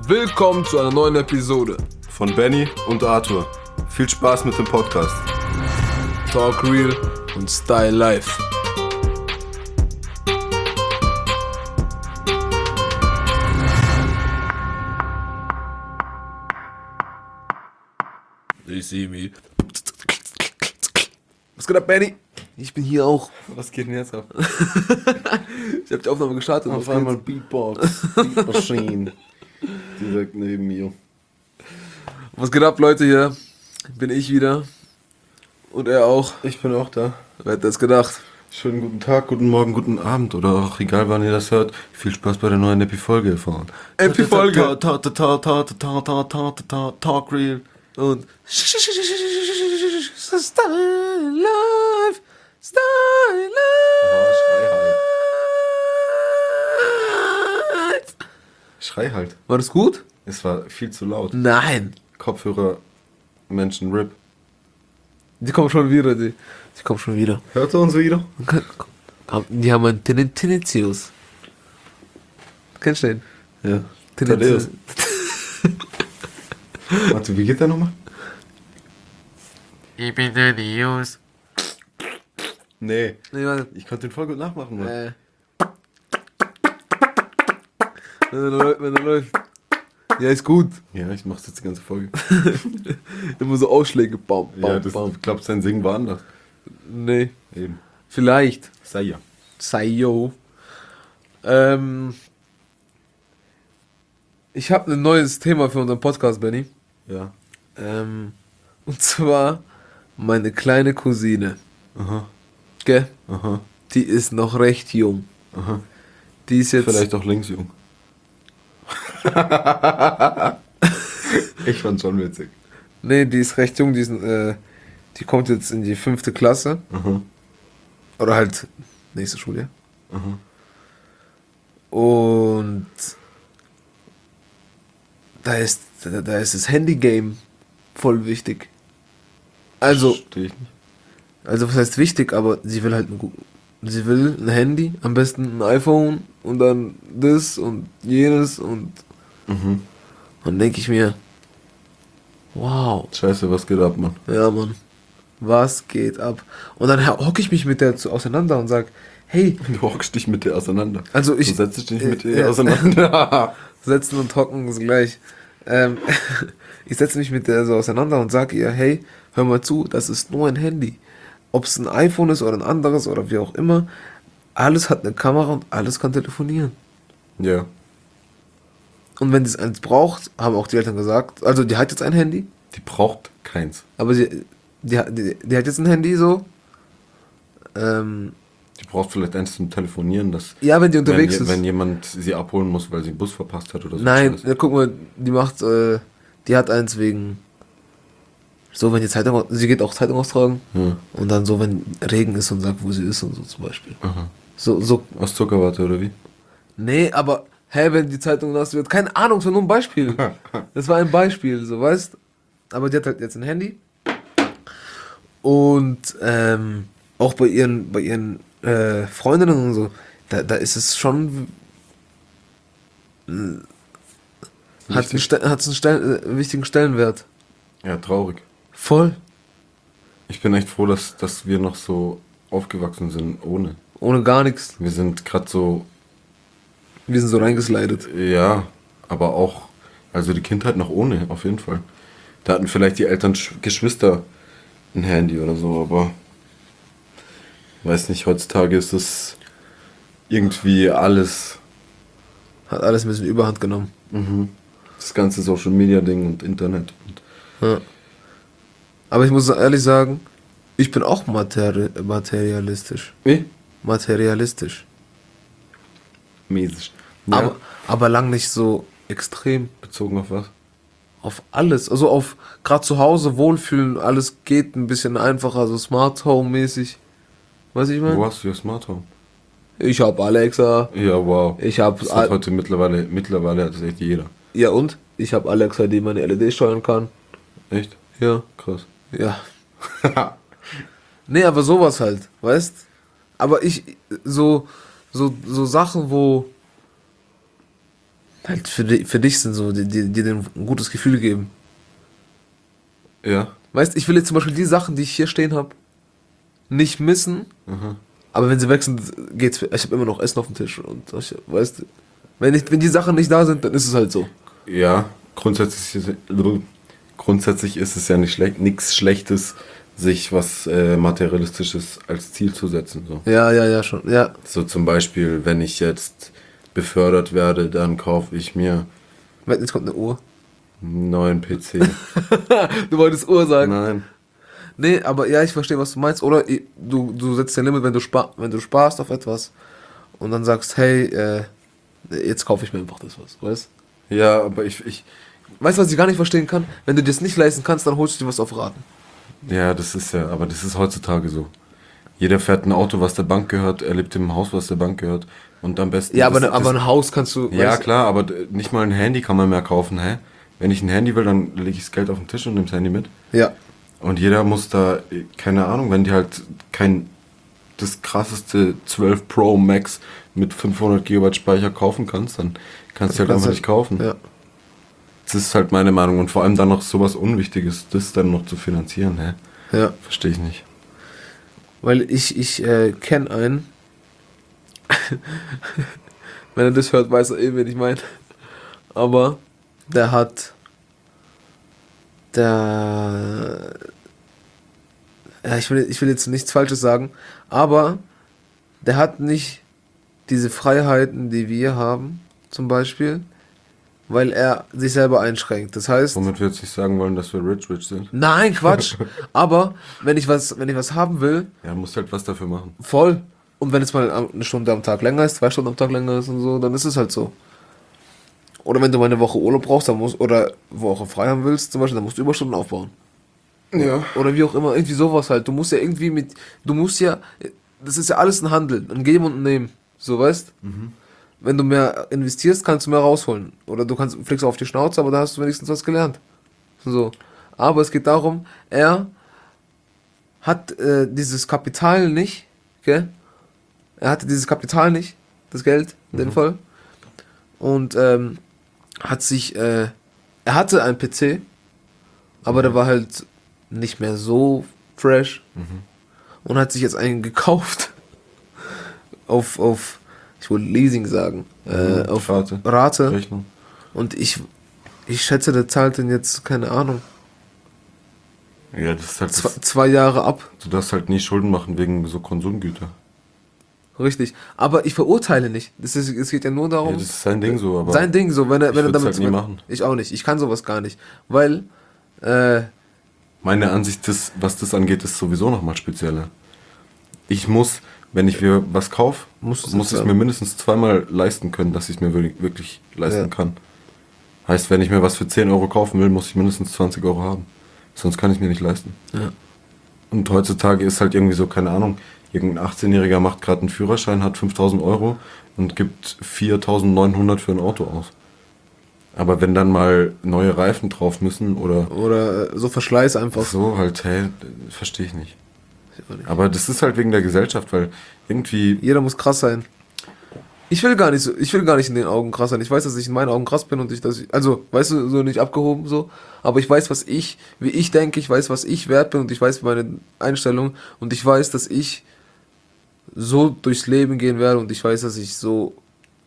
Willkommen zu einer neuen Episode von Benny und Arthur. Viel Spaß mit dem Podcast. Talk Real und Style Life. They see me. Was geht ab, Benny? Ich bin hier auch. Was geht denn jetzt ab? Ich hab die Aufnahme gestartet. Auf einmal Beatbox, Beat Machine. Direkt neben mir. Was geht ab, Leute? Hier bin ich wieder. Und er auch. Ich bin auch da. Wer hätte das gedacht? Schönen guten Tag, guten Morgen, guten Abend oder auch egal wann ihr das hört. Viel Spaß bei der neuen Epi-Folge von Epi-Folge. Talk Real. Und Style Life, Style Life. Schrei halt. War das gut? Es war viel zu laut. Nein. Kopfhörer, Menschen, RIP. Die kommen schon wieder, die kommen schon wieder. Hört er uns wieder? Die haben einen Tinnitus. Kennst du den? Ja. Tinnitus. Warte, wie geht der nochmal? Ich bin der News. Nee. Nee, warte. Ich konnte den voll gut nachmachen, Mann. Wenn er läuft. Ja, ist gut. Ja, ich mach's jetzt die ganze Folge. Immer so Ausschläge. Bam, bam, Ja, das glaubt, sein Singen war anders. Nee. Eben. Vielleicht. Sei ja. Sayo. Ich habe ein neues Thema für unseren Podcast, Benny. Ja. Und zwar meine kleine Cousine. Aha. Gell? Aha. Die ist noch recht jung. Aha. Die ist jetzt... Vielleicht auch linksjung. Ich fand's schon witzig. Nee, die ist recht jung. Die kommt jetzt in die 5. Klasse. Aha. Oder halt nächste Schuljahr. Aha. Und da ist das Handy-Game voll wichtig. Also, Versteh ich nicht. also was heißt wichtig, aber sie will halt sie will ein Handy, am besten ein iPhone und dann das und jenes und dann denke ich mir, wow, Scheiße, was geht ab, Mann? ja Mann, was geht ab? Und dann hocke ich mich mit der auseinander und sag, hey, Du hockst dich mit dir auseinander. also Du setzt dich mit ihr ja. auseinander. Setzen und hocken ist gleich. Ich setze mich mit der so auseinander und sage ihr, hey, hör mal zu, das ist nur ein Handy. Ob es ein iPhone ist oder ein anderes oder wie auch immer, alles hat eine Kamera und alles kann telefonieren. Ja. Und wenn sie eins braucht, haben auch die Eltern gesagt, also die hat jetzt ein Handy, Die braucht keins. aber die hat jetzt ein Handy so. Die braucht vielleicht eins zum Telefonieren, dass Ja, wenn die unterwegs wenn, ist. wenn jemand sie abholen muss, weil sie den Bus verpasst hat oder so. Nein, Scheiße. ja, guck mal, die hat eins wegen, so wenn die Zeitung, sie geht auch Zeitung austragen Ja. und dann so, wenn Regen ist und sagt, wo sie ist und so zum Beispiel. Aha. So, Aus Zuckerwatte oder wie? nee, aber, wenn die Zeitung nass wird, keine Ahnung, es war nur ein Beispiel. Das war ein Beispiel, so, weißt. Aber die hat halt jetzt ein Handy. Und, auch bei ihren Freundinnen und so, da ist es schon, hat einen wichtigen Stellenwert. Ja, traurig. Voll. Ich bin echt froh, dass wir noch so aufgewachsen sind ohne. Ohne gar nichts. Wir sind gerade so, Wir sind so reingeslidet. ja, aber auch, also die Kindheit noch ohne, auf jeden Fall. Da hatten vielleicht die Eltern Geschwister ein Handy oder so, aber weiß nicht, heutzutage ist es irgendwie alles, Hat alles ein bisschen Überhand genommen. das ganze Social Media Ding und Internet. Und Ja. Aber ich muss ehrlich sagen, ich bin auch materialistisch. wie? Materialistisch. Mäßig. Ja, Aber lang nicht so extrem. bezogen auf was? Auf alles. Also auf gerade zu Hause wohlfühlen, alles geht ein bisschen einfacher, so Smart Home mäßig. Weißt du, ich Wo meine? hast du your Smart Home? Ich hab Alexa. Ja, wow. Ich hab Das hat heute mittlerweile hat das echt jeder. ja und? Ich hab Alexa, die meine LED steuern kann. Echt? Ja. Krass. Ja. Nee, aber sowas halt, weißt? Aber so Sachen, wo Halt für dich sind so, die dir ein gutes Gefühl geben. Ja. Weißt, ich will jetzt zum Beispiel die Sachen, die ich hier stehen habe, nicht missen, aber wenn sie weg sind, geht's. Ich habe immer noch Essen auf dem Tisch und weißt, wenn die Sachen nicht da sind, dann ist es halt so. Ja, grundsätzlich ist es ja nicht schlecht, nichts Schlechtes, sich was Materialistisches als Ziel zu setzen. So. Ja, schon. Ja. So zum Beispiel, wenn ich jetzt befördert werde, dann kaufe ich mir Jetzt kommt eine Uhr. einen neuen PC. Du wolltest Uhr sagen. Nein. Nee, aber ja, ich verstehe, was du meinst. Oder du setzt dein Limit, wenn du sparst auf etwas und dann sagst, hey, jetzt kaufe ich mir einfach das was, weißt? Ja, aber Weißt du, was ich gar nicht verstehen kann? Wenn du dir das nicht leisten kannst, dann holst du dir was auf Raten. ja, aber das ist heutzutage so. Jeder fährt ein Auto, was der Bank gehört, er lebt im Haus, was der Bank gehört und am besten... Ja, aber ein Haus kannst du... Ja, weißt, klar, aber nicht mal ein Handy kann man mehr kaufen, hä? Wenn ich ein Handy will, dann lege ich das Geld auf den Tisch und nehme das Handy mit. Ja, Und jeder muss da, keine Ahnung, wenn die halt das krasseste 12 Pro Max mit 500 GB Speicher kaufen kannst, dann kannst du halt einfach nicht kaufen. Ja. Das ist halt meine Meinung. Und vor allem dann noch sowas Unwichtiges, das dann noch zu finanzieren, hä? Ja. Verstehe ich nicht. Weil ich kenne einen, wenn er das hört, weiß er eh, wen ich meine. Aber ja, ich will jetzt nichts Falsches sagen, aber der hat nicht diese Freiheiten, die wir haben, zum Beispiel, weil er sich selber einschränkt. Das heißt, Womit wir jetzt nicht sagen wollen, dass wir rich sind. nein, Quatsch, aber wenn ich was haben will, Ja, musst halt was dafür machen. voll. Und wenn es mal eine Stunde am Tag länger ist, 2 Stunden am Tag länger ist und so, dann ist es halt so. Oder wenn du mal eine Woche Urlaub brauchst, oder Woche frei haben willst, zum Beispiel, dann musst du Überstunden aufbauen. Ja. Oder wie auch immer, irgendwie sowas halt. Das ist ja alles ein Handel, ein Geben und ein Nehmen. So, weißt? Wenn du mehr investierst, kannst du mehr rausholen. Oder du fliegst auf die Schnauze, aber da hast du wenigstens was gelernt. So. Aber es geht darum, er hat dieses Kapital nicht, gell? Er hatte dieses Kapital nicht, das Geld, in dem Fall. Und er hatte einen PC, aber der war halt nicht mehr so fresh und hat sich jetzt einen gekauft auf ich wollte Leasing sagen, auf Rate. Rechnung. Und ich schätze, der zahlt den jetzt, keine Ahnung, Ja, das ist halt 2 Jahre ab. du darfst halt nie Schulden machen wegen so Konsumgüter. Richtig. Aber ich verurteile nicht. Es geht ja nur darum. Ja, das ist sein Ding so, aber sein Ding so, wenn er würd's damit. halt nie machen. Ich auch nicht. Ich kann sowas gar nicht. Weil, meine Ansicht, was das angeht, ist sowieso nochmal spezieller. Ich muss, wenn ich mir was kaufe, muss ich es mir mindestens zweimal leisten können, dass ich es mir wirklich leisten kann. Heißt, wenn ich mir was für 10 Euro kaufen will, muss ich mindestens 20 Euro haben. Sonst kann ich mir nicht leisten. Ja. Und heutzutage ist halt irgendwie so, keine Ahnung, irgendein 18-Jähriger macht gerade einen Führerschein, hat 5.000 Euro und gibt 4.900 für ein Auto aus. Aber wenn dann mal neue Reifen drauf müssen oder so Verschleiß einfach. so halt, hey, verstehe ich nicht. Aber das ist halt wegen der Gesellschaft, weil irgendwie, Jeder muss krass sein. Ich will gar nicht in den Augen krass sein. Ich weiß, dass ich in meinen Augen krass bin und also, weißt du, so nicht abgehoben so, aber ich weiß, wie ich denke, ich weiß, was ich wert bin und ich weiß meine Einstellung und ich weiß, dass ich so durchs Leben gehen werde und ich weiß, dass ich so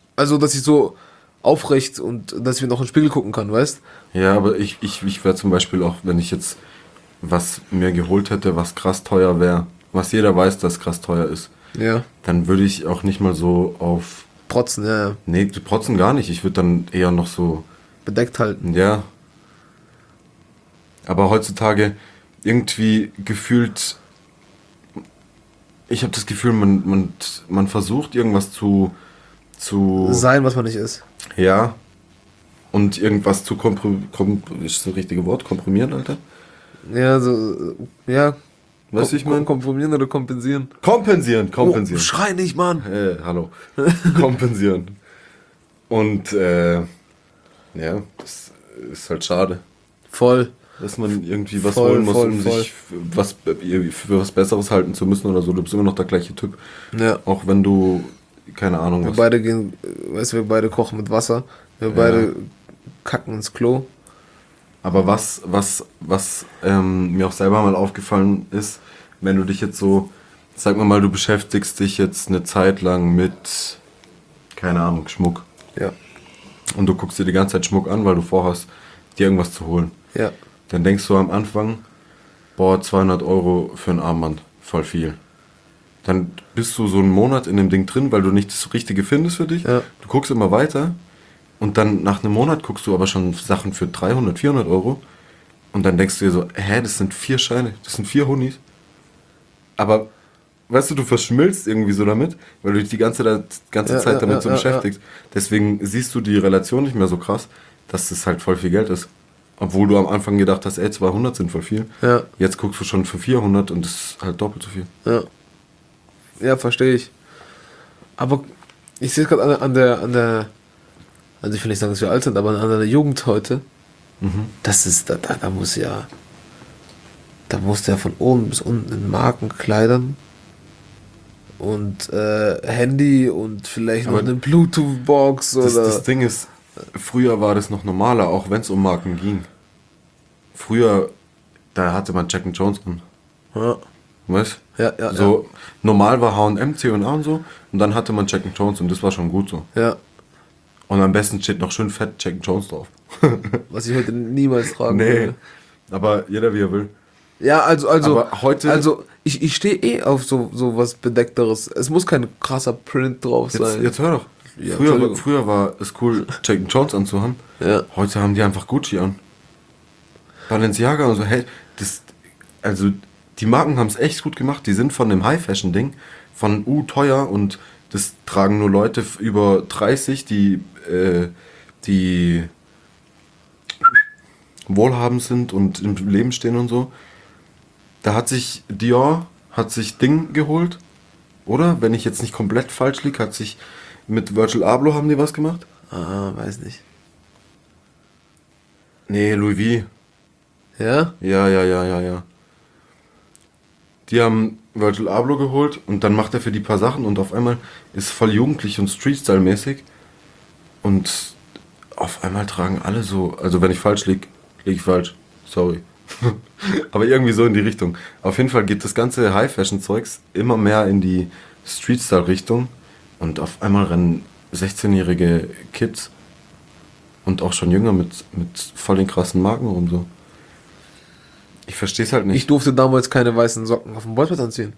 aufrecht und dass ich mir noch in den Spiegel gucken kann, weißt? ja, aber ich wäre zum Beispiel auch, wenn ich jetzt was mir geholt hätte, was krass teuer wäre, was jeder weiß, dass krass teuer ist, Ja. dann würde ich auch nicht mal so auf, Protzen, ja. nee, die protzen gar nicht, ich würde dann eher noch so, Bedeckt halten. ja. Aber heutzutage irgendwie gefühlt, ich habe das Gefühl, man versucht irgendwas zu Sein, was man nicht ist. ja, und irgendwas zu ist das richtige Wort, komprimieren, Alter? Ja, so, ja. Weißt du, ich mein? Kompromieren oder kompensieren. Kompensieren. Oh, schrei nicht, Mann. Hallo. Kompensieren. Und, ja, das ist halt schade, Voll. dass man irgendwie was Voll, holen muss, voll, um voll. sich für was Besseres halten zu müssen oder so. Du bist immer noch der gleiche Typ. Ja. Auch wenn du, keine Ahnung, Wir beide kochen mit Wasser. Wir beide kacken ins Klo. Aber was mir auch selber mal aufgefallen ist, wenn du dich jetzt so, sag mal, du beschäftigst dich jetzt eine Zeit lang mit, keine Ahnung, Schmuck. Ja. Und du guckst dir die ganze Zeit Schmuck an, weil du vorhast, dir irgendwas zu holen. Ja. Dann denkst du am Anfang, boah, 200 Euro für ein Armband, voll viel. Dann bist du so einen Monat in dem Ding drin, weil du nicht das Richtige findest für dich. Ja. Du guckst immer weiter und dann nach einem Monat guckst du aber schon Sachen für 300, 400 Euro. Und dann denkst du dir so, hä, das sind 4 Scheine, das sind 4 Honis. Aber, weißt du verschmilzt irgendwie so damit, weil du dich die ganze Zeit damit so beschäftigst. Deswegen siehst du die Relation nicht mehr so krass, dass das halt voll viel Geld ist. Obwohl du am Anfang gedacht hast, ey, 200 sind voll viel. Ja. Jetzt guckst du schon für 400 und das ist halt doppelt so viel. Ja. Ja, verstehe ich. Aber ich sehe es gerade an der, also ich will nicht sagen, dass wir alt sind, aber an der Jugend heute, das ist, da muss ja, da muss der von oben bis unten in Markenkleidern und Handy und vielleicht noch Aber eine Bluetooth-Box oder. Das Ding ist, früher war das noch normaler, auch wenn es um Marken ging. Früher, da hatte man Jack Jones an. Ja, Weißt? ja, so normal war H&M, C&A und so und dann hatte man Jack Jones und das war schon gut so. ja. Und am besten steht noch schön fett Jack Jones drauf. Was ich heute niemals tragen Nee, würde. aber jeder wie er will. Ja, also Aber heute- also ich stehe auf so was Bedeckteres. Es muss kein krasser Print drauf sein. Jetzt hör doch. Ja, früher, Entschuldigung. früher war es cool, Jack Jones anzuhaben. Ja. Heute haben die einfach Gucci an. Balenciaga und so. Hey, also die Marken haben es echt gut gemacht. Die sind von dem High-Fashion-Ding, von teuer und das tragen nur Leute über 30, die wohlhabend sind und im Leben stehen und so. Da hat sich Dior, Ding geholt, oder? Wenn ich jetzt nicht komplett falsch liege, hat sich mit Virgil Abloh haben die was gemacht? Ah, weiß nicht. Nee, Louis V. Ja? Ja. Die haben Virgil Abloh geholt und dann macht er für die paar Sachen und auf einmal ist voll jugendlich und Street-Style-mäßig und auf einmal tragen alle so, also wenn ich falsch liege ich falsch, sorry. Aber irgendwie so in die Richtung. Auf jeden Fall geht das ganze High-Fashion-Zeugs immer mehr in die Street-Style-Richtung und auf einmal rennen 16-jährige Kids und auch schon jünger mit voll den krassen Marken rum so. Ich verstehe es halt nicht. Ich durfte damals keine weißen Socken auf dem Bolzplatz anziehen.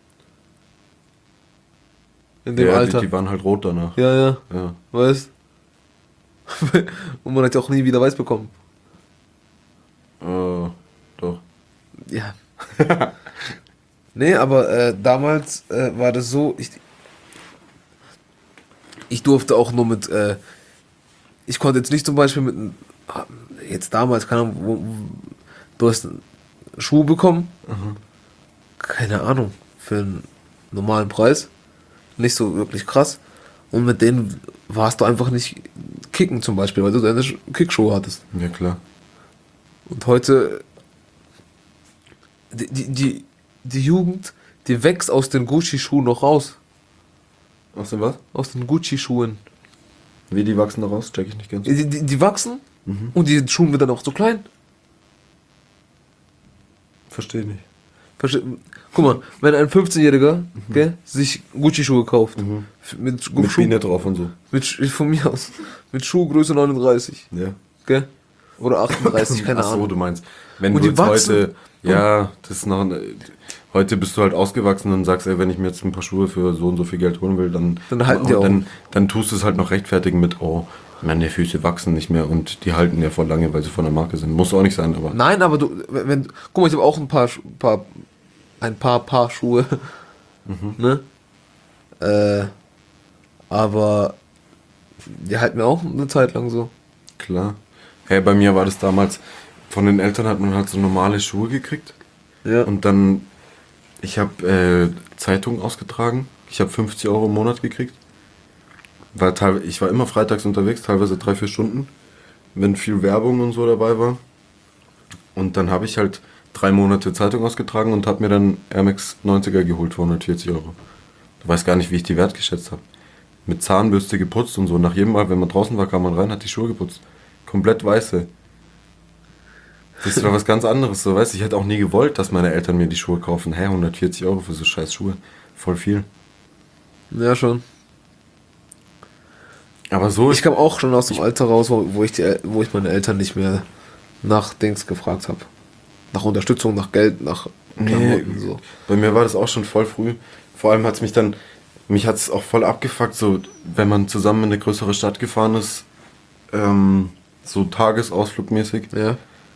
In dem ja, Alter. die waren halt rot danach. Ja. Ja. Weißt? Und man hat ja auch nie wieder weiß bekommen. Doch. Ja. Nee, aber damals war das so, ich durfte auch nur mit, ich konnte jetzt nicht zum Beispiel jetzt damals, keine Ahnung, du hast einen Schuh bekommen, keine Ahnung, für einen normalen Preis, nicht so wirklich krass, und mit denen warst du einfach nicht kicken zum Beispiel, weil du deine Kickschuhe hattest. Ja, klar. Und heute, die Jugend, die wächst aus den Gucci-Schuhen noch raus. Aus dem was? Aus den Gucci-Schuhen. Wie die wachsen da raus? Check ich nicht ganz. Die wachsen und die Schuhe werden dann auch so klein. Verstehe nicht. Guck mal, wenn ein 15-Jähriger gell, sich Gucci-Schuhe kauft, mit Mit Schuh, Biene drauf und so. von mir aus, mit Schuhgröße 39, Ja. gell? Oder 38, keine Ach so, Ahnung. du meinst, wenn Und du die jetzt wachsen. heute, ja, das ist noch, heute bist du halt ausgewachsen und sagst, ey, wenn ich mir jetzt ein paar Schuhe für so und so viel Geld holen will, dann halten die auch. Dann tust du es halt noch rechtfertigen mit, oh, meine Füße wachsen nicht mehr und die halten ja voll lange, weil sie von der Marke sind. Muss auch nicht sein, aber. Nein, aber guck mal, ich habe auch ein paar Paar Schuhe, ne? Aber die halten mir auch eine Zeit lang so. Klar. Hey, bei mir war das damals, von den Eltern hat man halt so normale Schuhe gekriegt. Ja. Und dann, ich habe Zeitungen ausgetragen. Ich habe 50 Euro im Monat gekriegt. Ich war immer freitags unterwegs, teilweise 3-4 Stunden, wenn viel Werbung und so dabei war. Und dann habe ich halt 3 Monate Zeitung ausgetragen und habe mir dann Air Max 90er geholt für 140 Euro. Du weißt gar nicht, wie ich die wertgeschätzt habe. mit Zahnbürste geputzt und so. Nach jedem Mal, wenn man draußen war, kam man rein, hat die Schuhe geputzt. Komplett weiße. Das war was ganz anderes, so, weißt du. Ich hätte auch nie gewollt, dass meine Eltern mir die Schuhe kaufen. 140 Euro für so scheiß Schuhe. Voll viel. Ja, schon. Aber so Ich kam auch schon aus dem Alter raus, wo ich meine Eltern nicht mehr nach Dings gefragt habe. Nach Unterstützung, nach Geld, nach Klamotten, so. Bei mir war das auch schon voll früh. Vor allem mich hat es auch voll abgefuckt, so, wenn man zusammen in eine größere Stadt gefahren ist, so tagesausflugmäßig. Ja.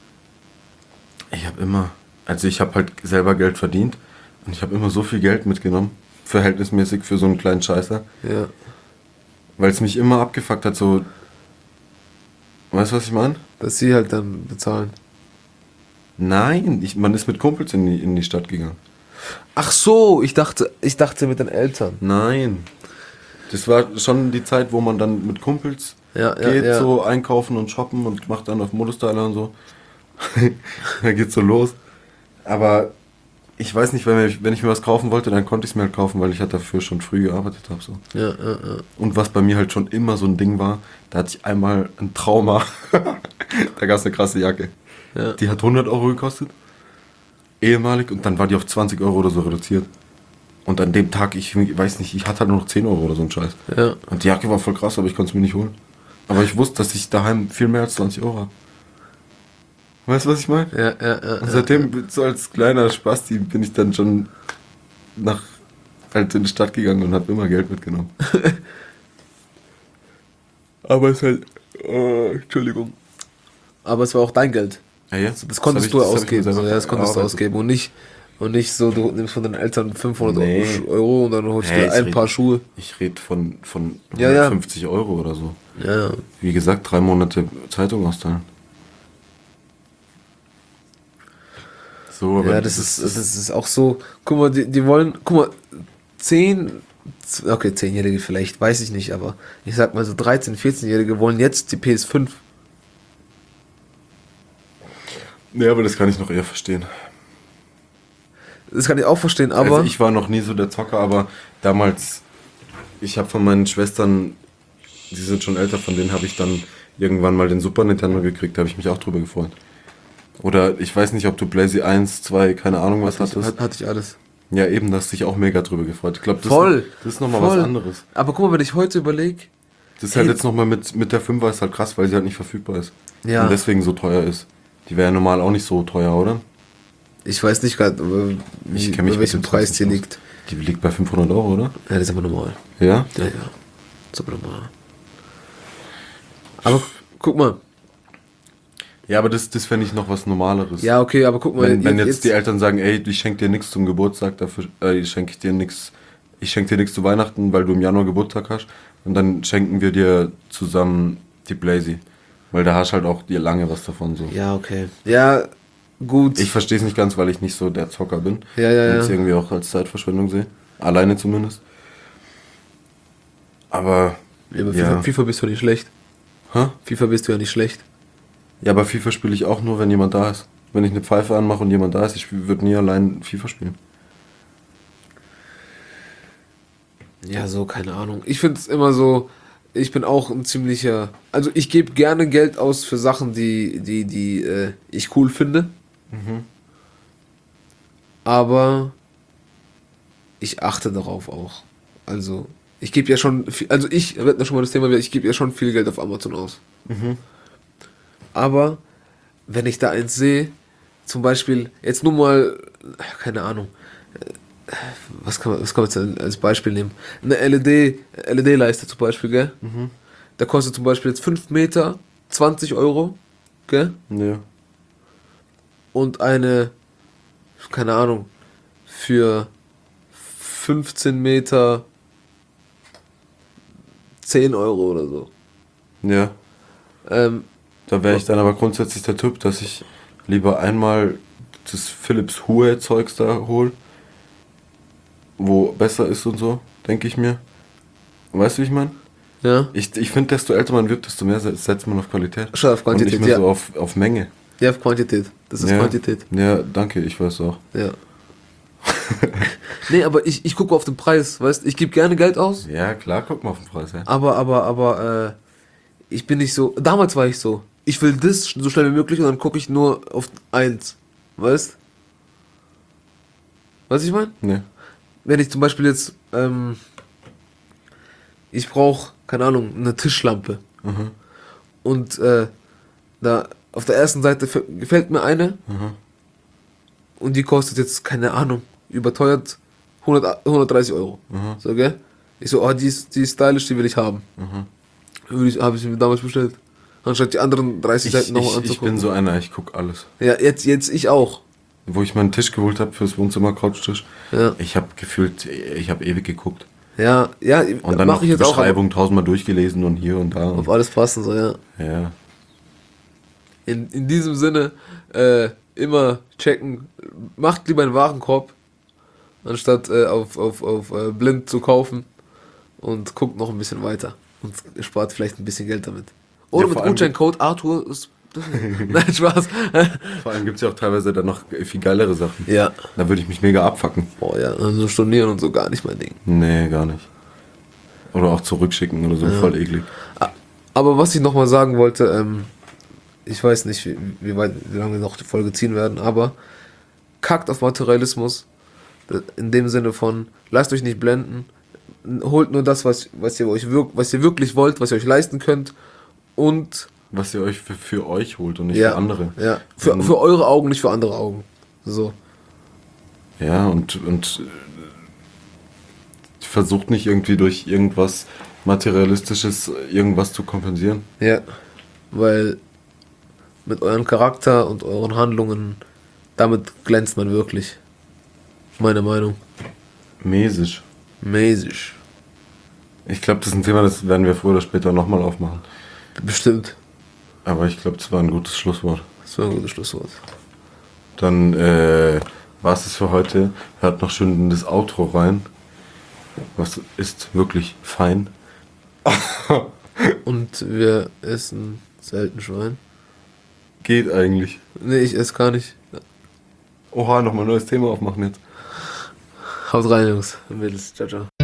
Ich habe halt selber Geld verdient und ich habe immer so viel Geld mitgenommen, verhältnismäßig für so einen kleinen Scheißer, Ja. weil es mich immer abgefuckt hat, so, weißt du, was ich meine? Dass sie halt dann bezahlen. Nein, man ist mit Kumpels in die Stadt gegangen. Ach so, ich dachte mit den Eltern. Nein. Das war schon die Zeit, wo man dann mit Kumpels Ja, geht, ja. so einkaufen und shoppen und macht dann auf Modestyler und so. Da geht's so los. Aber ich weiß nicht, wenn ich mir was kaufen wollte, dann konnte ich es mir halt kaufen, weil ich halt dafür schon früh gearbeitet habe. So. Ja. Und was bei mir halt schon immer so ein Ding war, da hatte ich einmal ein Trauma. Da gab es eine krasse Jacke. Ja. Die hat 100 Euro gekostet. Ehemalig. Und dann war die auf 20 Euro oder so reduziert. Und an dem Tag, ich weiß nicht, ich hatte halt nur noch 10 Euro oder so ein Scheiß. Ja. Und die Jacke war voll krass, aber ich konnte es mir nicht holen. Aber ich wusste, dass ich daheim viel mehr als 20 Euro habe. Weißt du, was ich meine? Ja. Und seitdem, so als kleiner Spasti, bin ich dann schon halt in die Stadt gegangen und habe immer Geld mitgenommen. Aber es ist halt. Entschuldigung. Aber es war auch dein Geld. Ja. Das konntest du ausgeben. Das So, ja, das konntest du ausgeben. Und nicht so, du nimmst von deinen Eltern 500 Nee. Euro und dann holst du Hey, dir ein paar Schuhe. Ich rede von Ja, ja. 150 Euro oder so. Ja. Wie gesagt, 3 Monate Zeitung austeilen. So, aber Ja, das ist auch so. Guck mal, die wollen. Guck mal, 10-Jährige vielleicht, weiß ich nicht, aber ich sag mal so 13-, 14-Jährige wollen jetzt die PS5. Nee, aber das kann ich noch eher verstehen. Das kann ich auch verstehen, aber. Also ich war noch nie so der Zocker, aber damals, ich habe von meinen Schwestern, die sind schon älter, von denen habe ich dann irgendwann mal den Super Nintendo gekriegt, da habe ich mich auch drüber gefreut. Oder ich weiß nicht, ob du Blazy 1, 2, keine Ahnung was hattest. hatte ich alles. Ja, eben, da hast du dich auch mega drüber gefreut. Ich glaube, Voll. Das ist nochmal was anderes. Aber guck mal, wenn ich heute überlege. Das ist halt jetzt nochmal mit der 5er ist halt krass, weil sie halt nicht verfügbar ist. Ja. Und deswegen so teuer ist. Die wäre ja normal auch nicht so teuer, oder? Ich weiß nicht gerade, Ich kenn mich bei welchem mit dem Preis Preis die nicht liegt. Die liegt bei 500 Euro, oder? Ja, das ist aber normal. Ja? Ja. Das ist aber normal. Aber guck mal. Ja, aber das fände ich noch was Normaleres. Ja, okay, aber guck mal. Wenn jetzt die Eltern sagen, ey, ich schenke dir nichts zum Geburtstag, dafür schenke ich dir nichts zu Weihnachten, weil du im Januar Geburtstag hast, und dann schenken wir dir zusammen die Blazy. Weil da hast halt auch dir lange was davon so. Ja, okay. Ja, gut. Ich verstehe es nicht ganz, weil ich nicht so der Zocker bin. Ja. Und es irgendwie auch als Zeitverschwendung sehe. Alleine zumindest. Aber. Ja, aber ja. FIFA bist du nicht schlecht. Hä? FIFA bist du ja nicht schlecht. Ja, aber FIFA spiele ich auch nur, wenn jemand da ist. Wenn ich eine Pfeife anmache und jemand da ist, ich würde nie allein FIFA spielen. Ja, so, keine Ahnung. Ich finde es immer so, ich bin auch ein ziemlicher, also ich gebe gerne Geld aus für Sachen, die ich cool finde. Aber ich achte darauf auch. Also, ich gebe ja schon, wir hatten ja schon mal das Thema, ich gebe ja schon viel Geld auf Amazon aus. Aber, wenn ich da eins sehe, zum Beispiel, jetzt nur mal, keine Ahnung, was kann man jetzt als Beispiel nehmen? Eine LED-Leiste zum Beispiel, gell? Da kostet zum Beispiel jetzt 5 Meter 20 Euro, gell? Ja. Und eine, keine Ahnung, für 15 Meter 10 Euro oder so. Ja. Da wäre ich dann aber grundsätzlich der Typ, dass ich lieber einmal das Philips Hue-Zeugs da hole, wo besser ist und so, denke ich mir. Weißt du, wie ich meine? Ja? Ich finde, desto älter man wird, desto mehr setzt man auf Qualität. Schon auf Quantität, und nicht mehr ja. so auf Menge. Ja, auf Quantität. Das ist Ja. Quantität. Ja, danke, ich weiß auch. Ja. Nee, aber ich gucke auf den Preis, weißt, ich gebe gerne Geld aus, Ja, klar, guck mal auf den Preis, ja. aber ich bin nicht so, damals war ich so, ich will das so schnell wie möglich und dann gucke ich nur auf eins, weißt? Was ich meine? Nee. Wenn ich zum Beispiel jetzt, ich brauche, keine Ahnung, eine Tischlampe und da auf der ersten Seite gefällt mir eine und die kostet jetzt, keine Ahnung, überteuert 130 Euro. So, gell? Ich so, die ist stylisch, die will ich haben. Habe ich mir damals bestellt. Anstatt die anderen 30 Seiten nochmal anzugucken. Ich bin so einer, ich guck alles. Ja, jetzt ich auch. Wo ich meinen Tisch geholt habe fürs Wohnzimmer, Couchtisch, Ja. ich habe gefühlt, ich habe ewig geguckt. Ja, Und dann mach auch ich die jetzt auch. Beschreibung tausendmal durchgelesen und hier und da. Auf alles passen, so, ja. Ja. In diesem Sinne, immer checken. Macht lieber einen Warenkorb, anstatt auf blind zu kaufen. Und guckt noch ein bisschen weiter. Und spart vielleicht ein bisschen Geld damit. Oder Ja, mit vor allem- Gutscheincode Arthur ist. Nein, Spaß. Vor allem gibt es ja auch teilweise dann noch viel geilere Sachen. Ja. Da würde ich mich mega abfacken. Boah, ja, also stornieren und so gar nicht mein Ding. Nee, gar nicht. Oder auch zurückschicken oder so, voll eklig. Aber was ich nochmal sagen wollte, ich weiß nicht, wie lange wir noch die Folge ziehen werden, aber kackt auf Materialismus. In dem Sinne von, lasst euch nicht blenden. Holt nur das, was ihr wirklich wollt, was ihr euch leisten könnt. Und Was ihr euch für euch holt und nicht ja, für andere. Ja, für eure Augen, nicht für andere Augen. So. Ja, und versucht nicht irgendwie durch irgendwas Materialistisches irgendwas zu kompensieren. Ja. Weil mit eurem Charakter und euren Handlungen, damit glänzt man wirklich. Meine Meinung. Mäßig. Mäßig. Ich glaube, das ist ein Thema, das werden wir früher oder später nochmal aufmachen. Bestimmt. Aber ich glaube, das war ein gutes Schlusswort. Das war ein gutes Schlusswort. Dann war es für heute. Hört noch schön in das Outro rein. Was ist wirklich fein. Und wir essen selten Schwein. Geht eigentlich. Nee, ich esse gar nicht. Oha, nochmal ein neues Thema aufmachen jetzt. Haut rein, Jungs. Mädels. Ciao, ciao.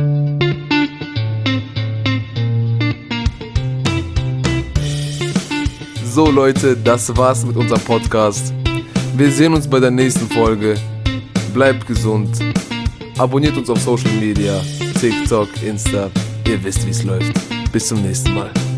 So, Leute, das war's mit unserem Podcast. Wir sehen uns bei der nächsten Folge. Bleibt gesund. Abonniert uns auf Social Media. TikTok, Insta. Ihr wisst, wie's läuft. Bis zum nächsten Mal.